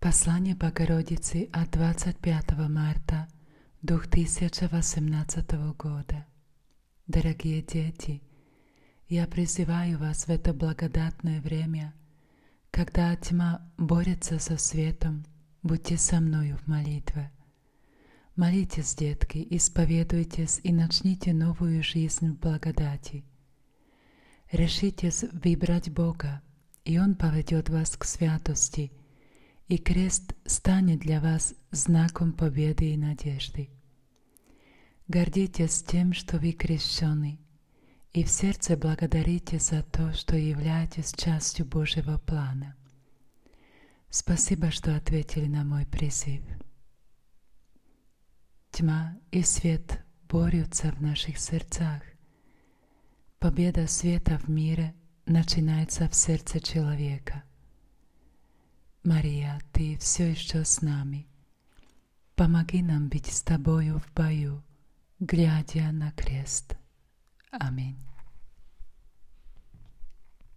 Послание Богородицы от 25 марта 2018 года. Дорогие дети, я призываю вас в это благодатное время, когда тьма борется со светом, будьте со мною в молитве. Молитесь, детки, исповедуйтесь и начните новую жизнь в благодати. Решитесь выбрать Бога, и Он поведет вас к святости, и крест станет для вас знаком победы и надежды. Гордитесь тем, что вы крещены, и в сердце благодарите за то, что являетесь частью Божьего плана. Спасибо, что ответили на мой призыв. Тьма и свет борются в наших сердцах. Победа света в мире начинается в сердце человека. Мария, Ты все еще с нами. Помоги нам быть с Тобою в бою, глядя на крест. Аминь.